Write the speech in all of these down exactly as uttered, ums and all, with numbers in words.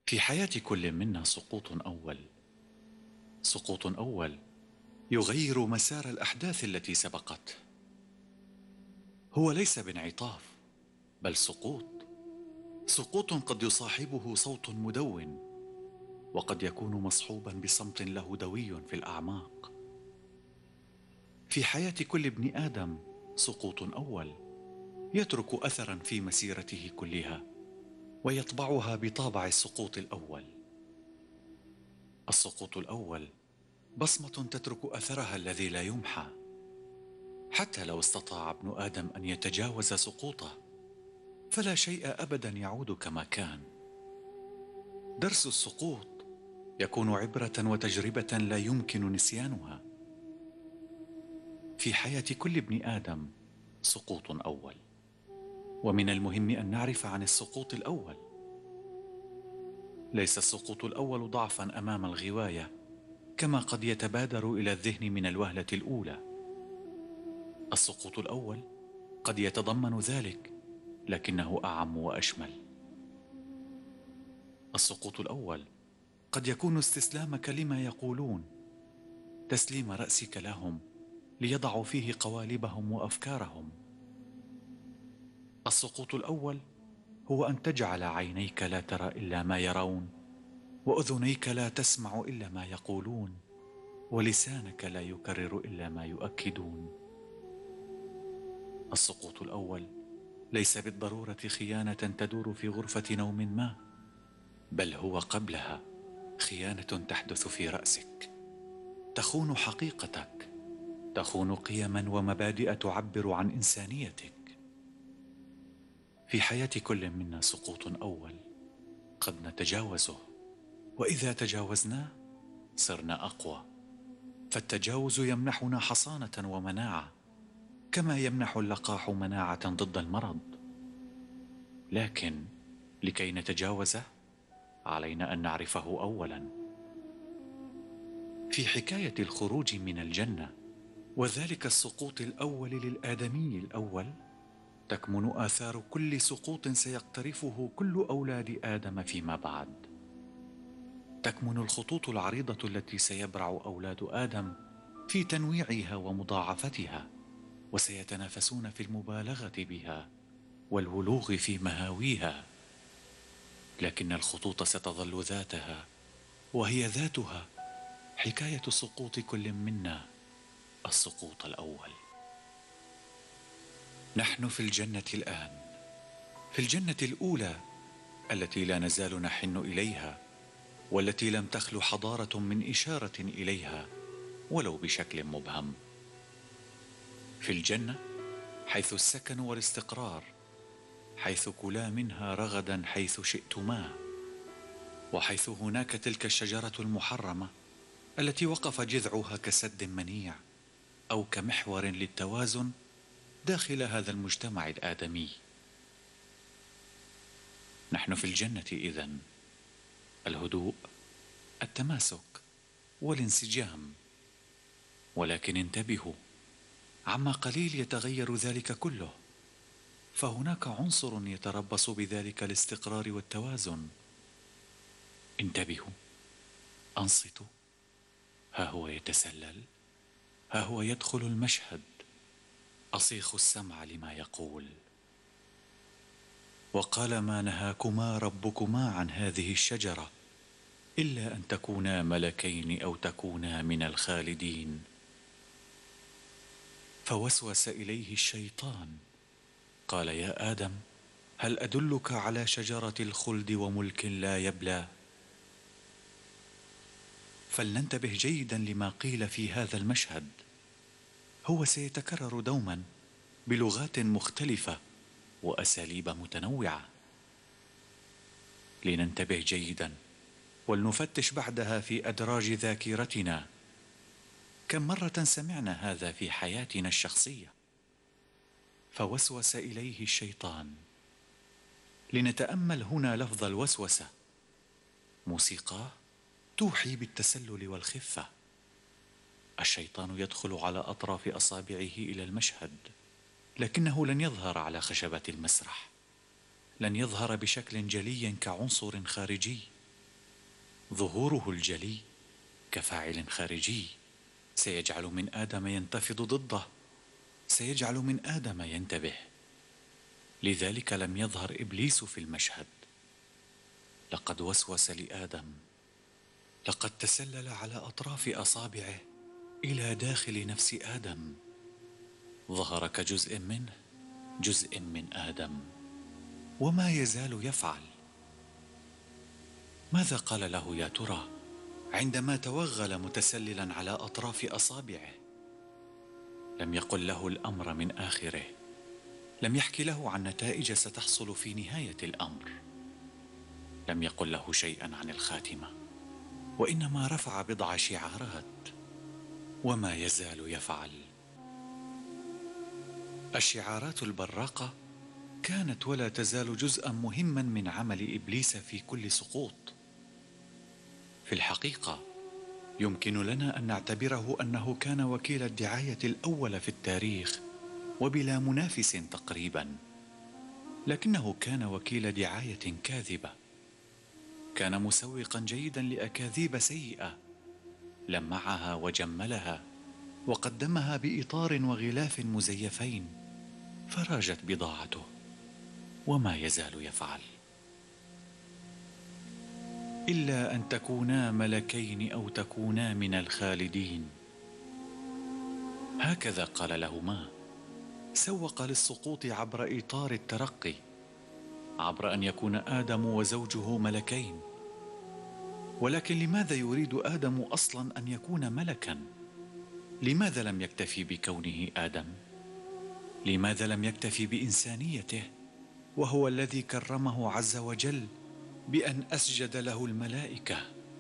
في حياة كل منا سقوط أول. سقوط أول يغير مسار الأحداث التي سبقته. هو ليس بانعطاف، بل سقوط. سقوط قد يصاحبه صوت مدون، وقد يكون مصحوبا بصمت له دوي في الأعماق. في حياة كل ابن آدم سقوط أول يترك أثرا في مسيرته كلها، ويطبعها بطابع السقوط الأول. السقوط الأول بصمة تترك أثرها الذي لا يمحى. حتى لو استطاع ابن آدم أن يتجاوز سقوطه، فلا شيء أبدا يعود كما كان. درس السقوط يكون عبرة وتجربة لا يمكن نسيانها. في حياة كل ابن آدم سقوط أول، ومن المهم أن نعرف عن السقوط الأول. ليس السقوط الأول ضعفا أمام الغواية كما قد يتبادر إلى الذهن من الوهلة الأولى. السقوط الأول قد يتضمن ذلك، لكنه أعم وأشمل. السقوط الأول قد يكون استسلامك لما يقولون، تسليم رأسك لهم ليضعوا فيه قوالبهم وأفكارهم. السقوط الأول هو أن تجعل عينيك لا ترى إلا ما يرون، وأذنيك لا تسمع إلا ما يقولون، ولسانك لا يكرر إلا ما يؤكدون. السقوط الأول ليس بالضرورة خيانة تدور في غرفة نوم ما، بل هو قبلها خيانة تحدث في رأسك، تخون حقيقتك، تخون قيما ومبادئ تعبر عن إنسانيتك. في حياة كل منا سقوط أول قد نتجاوزه، وإذا تجاوزناه صرنا أقوى. فالتجاوز يمنحنا حصانة ومناعة، كما يمنح اللقاح مناعة ضد المرض. لكن لكي نتجاوزه علينا أن نعرفه أولا. في حكاية الخروج من الجنة وذلك السقوط الأول للآدمي الأول، تكمن آثار كل سقوط سيقترفه كل أولاد آدم فيما بعد. تكمن الخطوط العريضة التي سيبرع أولاد آدم في تنويعها ومضاعفتها، وسيتنافسون في المبالغة بها والولوغ في مهاويها. لكن الخطوط ستظل ذاتها، وهي ذاتها حكاية سقوط كل منا، السقوط الأول. نحن في الجنة الآن، في الجنة الأولى التي لا نزال نحن إليها، والتي لم تخل حضارة من إشارة إليها ولو بشكل مبهم. في الجنة حيث السكن والاستقرار، حيث كلا منها رغدا حيث شئتما، وحيث هناك تلك الشجرة المحرمة التي وقف جذعها كسد منيع أو كمحور للتوازن داخل هذا المجتمع الآدمي. نحن في الجنة إذن، الهدوء، التماسك والانسجام. ولكن انتبهوا، عما قليل يتغير ذلك كله، فهناك عنصر يتربص بذلك الاستقرار والتوازن. انتبهوا، أنصتوا، ها هو يتسلل، ها هو يدخل المشهد. أصيغ السمع لما يقول. وقال ما نهاكما ربكما عن هذه الشجرة إلا أن تكونا ملكين أو تكونا من الخالدين. فوسوس إليه الشيطان قال يا آدم هل أدلك على شجرة الخلد وملك لا يبلى؟ فلننتبه جيدا لما قيل في هذا المشهد، هو سيتكرر دوما بلغات مختلفة وأساليب متنوعة. لننتبه جيدا ولنفتش بعدها في أدراج ذاكرتنا، كم مرة سمعنا هذا في حياتنا الشخصية؟ فوسوس إليه الشيطان. لنتأمل هنا لفظ الوسوسة، موسيقى توحي بالتسلل والخفة. الشيطان يدخل على أطراف أصابعه إلى المشهد، لكنه لن يظهر على خشبة المسرح، لن يظهر بشكل جلي كعنصر خارجي، ظهوره الجلي كفاعل خارجي سيجعل من آدم ينتفض ضده، سيجعل من آدم ينتبه. لذلك لم يظهر إبليس في المشهد. لقد وسوس لآدم، لقد تسلل على أطراف أصابعه إلى داخل نفس آدم، ظهر كجزء منه، جزء من آدم، وما يزال يفعل. ماذا قال له يا ترى عندما توغل متسللا على أطراف أصابعه؟ لم يقل له الأمر من آخره، لم يحكي له عن نتائج ستحصل في نهاية الأمر، لم يقل له شيئا عن الخاتمة، وإنما رفع بضع شعارات، وما يزال يفعل. الشعارات البراقة كانت ولا تزال جزءا مهما من عمل إبليس في كل سقوط. في الحقيقة يمكن لنا أن نعتبره أنه كان وكيل الدعاية الأول في التاريخ وبلا منافس تقريبا، لكنه كان وكيل دعاية كاذبة، كان مسوقا جيدا لأكاذيب سيئة، لمعها وجملها وقدمها بإطار وغلاف مزيفين، فراجت بضاعته، وما يزال يفعل. إلا أن تكونا ملكين أو تكونا من الخالدين، هكذا قال لهما. سوق للسقوط عبر إطار الترقي، عبر أن يكون آدم وزوجه ملكين. ولكن لماذا يريد آدم أصلا أن يكون ملكا؟ لماذا لم يكتفي بكونه آدم؟ لماذا لم يكتفي بإنسانيته وهو الذي كرمه عز وجل بأن أسجد له الملائكة؟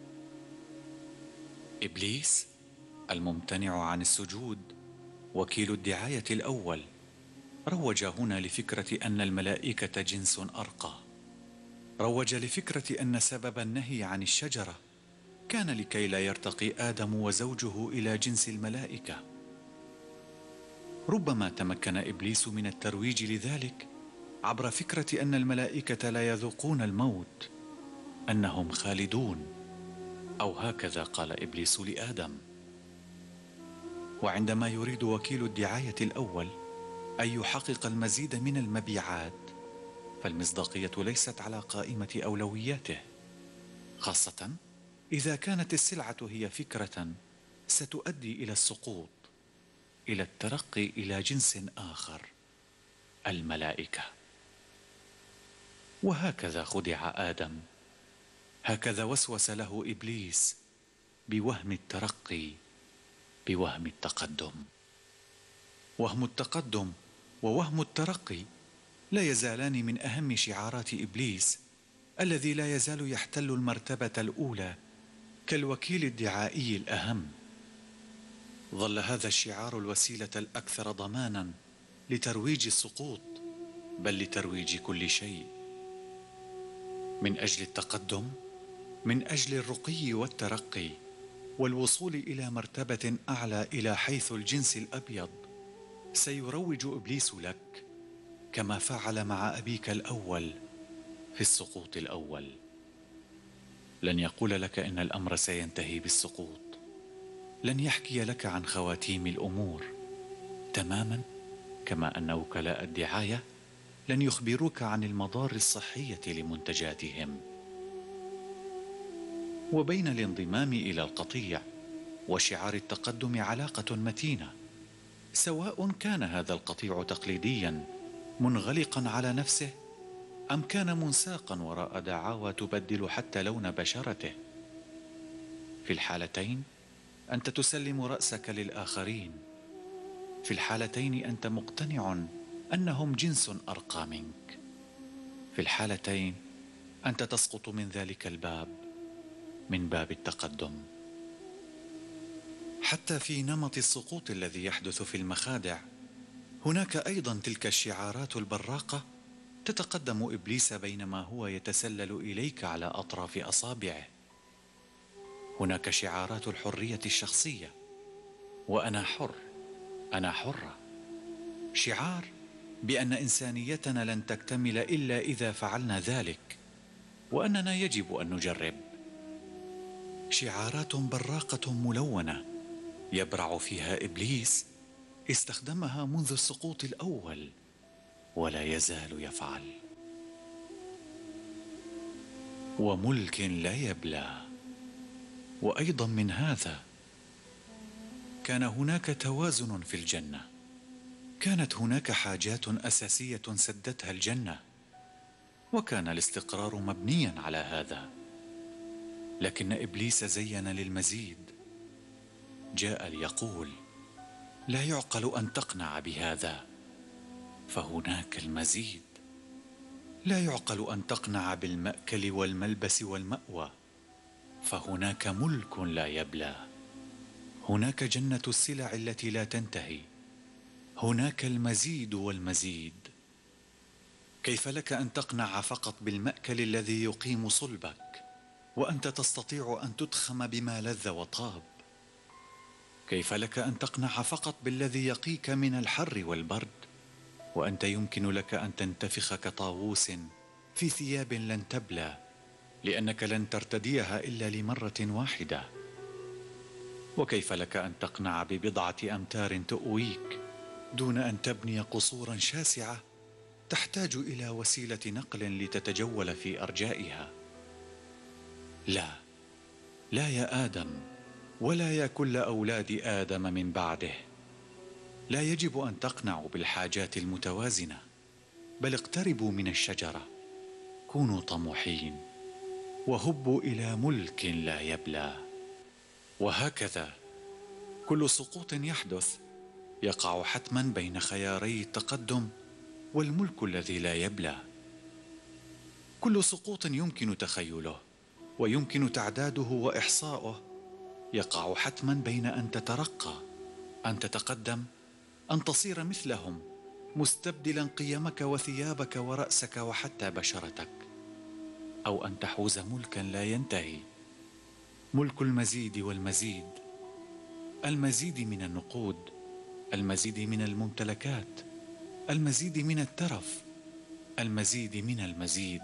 إبليس الممتنع عن السجود، وكيل الدعاية الأول، روج هنا لفكرة أن الملائكة جنس أرقى، روج لفكرة أن سبب النهي عن الشجرة كان لكي لا يرتقي آدم وزوجه إلى جنس الملائكة. ربما تمكن إبليس من الترويج لذلك عبر فكرة أن الملائكة لا يذوقون الموت، أنهم خالدون، أو هكذا قال إبليس لآدم. وعندما يريد وكيل الدعاية الأول أن يحقق المزيد من المبيعات، فالمصداقية ليست على قائمة أولوياته، خاصة إذا كانت السلعة هي فكرة ستؤدي إلى السقوط، إلى الترقي إلى جنس آخر، الملائكة. وهكذا خدع آدم، هكذا وسوس له إبليس بوهم الترقي، بوهم التقدم. وهم التقدم ووهم الترقي لا يزالان من أهم شعارات إبليس، الذي لا يزال يحتل المرتبة الأولى كالوكيل الدعائي الأهم. ظل هذا الشعار الوسيلة الأكثر ضمانا لترويج السقوط، بل لترويج كل شيء. من أجل التقدم، من أجل الرقي والترقي والوصول إلى مرتبة أعلى إلى حيث الجنس الأبيض، سيروج إبليس لك كما فعل مع أبيك الأول في السقوط الأول. لن يقول لك إن الأمر سينتهي بالسقوط، لن يحكي لك عن خواتيم الأمور، تماما كما أن وكلاء الدعاية لن يخبروك عن المضار الصحية لمنتجاتهم. وبين الانضمام إلى القطيع وشعار التقدم علاقة متينة، سواء كان هذا القطيع تقليديا منغلقا على نفسه، أم كان منساقا وراء دعاوى تبدل حتى لون بشرته. في الحالتين أنت تسلم رأسك للآخرين، في الحالتين أنت مقتنع أنهم جنس أرقى منك، في الحالتين أنت تسقط من ذلك الباب، من باب التقدم. حتى في نمط السقوط الذي يحدث في المخادع هناك أيضا تلك الشعارات البراقة تتقدم إبليس بينما هو يتسلل إليك على أطراف أصابعه. هناك شعارات الحرية الشخصية، وأنا حر، أنا حرة، شعار بأن إنسانيتنا لن تكتمل إلا إذا فعلنا ذلك، وأننا يجب أن نجرب. شعارات براقة ملونة يبرع فيها إبليس، استخدمها منذ السقوط الأول ولا يزال يفعل. وملك لا يبلى. وأيضا من هذا، كان هناك توازن في الجنة. كانت هناك حاجات أساسية سدتها الجنة، وكان الاستقرار مبنيا على هذا. لكن إبليس زين للمزيد، جاء ليقول: لا يعقل أن تقنع بهذا، فهناك المزيد. لا يعقل أن تقنع بالمأكل والملبس والمأوى، فهناك ملك لا يبلى. هناك جنة السلع التي لا تنتهي. هناك المزيد والمزيد. كيف لك أن تقنع فقط بالمأكل الذي يقيم صلبك وأنت تستطيع أن تدخم بما لذ وطاب؟ كيف لك أن تقنع فقط بالذي يقيك من الحر والبرد وأنت يمكن لك أن تنتفخ كطاووس في ثياب لن تبلى، لأنك لن ترتديها إلا لمرة واحدة؟ وكيف لك أن تقنع ببضعة أمتار تؤويك دون أن تبني قصورا شاسعة تحتاج إلى وسيلة نقل لتتجول في أرجائها؟ لا، لا يا آدم، ولا يا كل أولاد آدم من بعده. لا يجب أن تقنعوا بالحاجات المتوازنة، بل اقتربوا من الشجرة، كونوا طموحين، وهبوا إلى ملك لا يبلى. وهكذا كل سقوط يحدث يقع حتما بين خياري التقدم والملك الذي لا يبلى. كل سقوط يمكن تخيله ويمكن تعداده وإحصاؤه يقع حتما بين أن تترقى، أن تتقدم، أن تصير مثلهم، مستبدلا قيمك وثيابك ورأسك وحتى بشرتك، أو أن تحوز ملكا لا ينتهي، ملك المزيد والمزيد، المزيد من النقود، المزيد من الممتلكات، المزيد من الترف، المزيد من المزيد.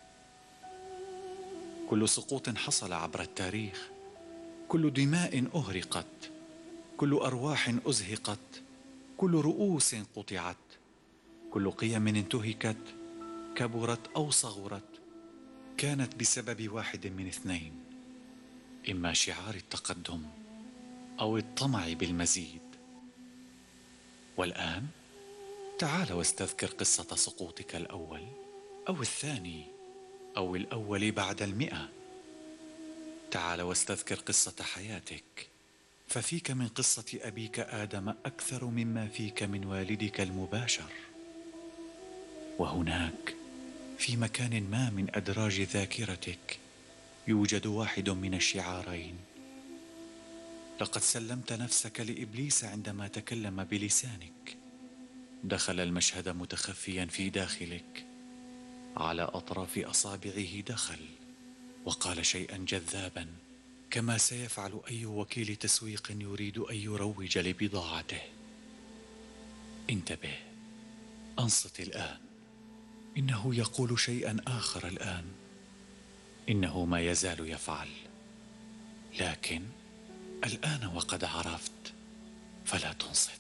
كل سقوط حصل عبر التاريخ، كل دماء أهرقت، كل أرواح أزهقت، كل رؤوس قطعت، كل قيم انتهكت، كبرت أو صغرت، كانت بسبب واحد من اثنين: إما شعار التقدم أو الطمع بالمزيد. والآن تعال واستذكر قصة سقوطك الأول أو الثاني أو الأول بعد المئة. تعال واستذكر قصة حياتك، ففيك من قصة أبيك آدم أكثر مما فيك من والدك المباشر. وهناك في مكان ما من أدراج ذاكرتك يوجد واحد من الشعارين. لقد سلمت نفسك لإبليس عندما تكلم بلسانك. دخل المشهد متخفيا في داخلك، على أطراف أصابعه دخل وقال شيئا جذابا، كما سيفعل أي وكيل تسويق يريد أن يروج لبضاعته. انتبه، أنصت الآن، إنه يقول شيئا آخر الآن. إنه ما يزال يفعل، لكن الآن وقد عرفت فلا تنصت.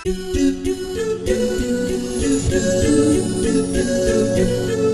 do do do do do do do do do do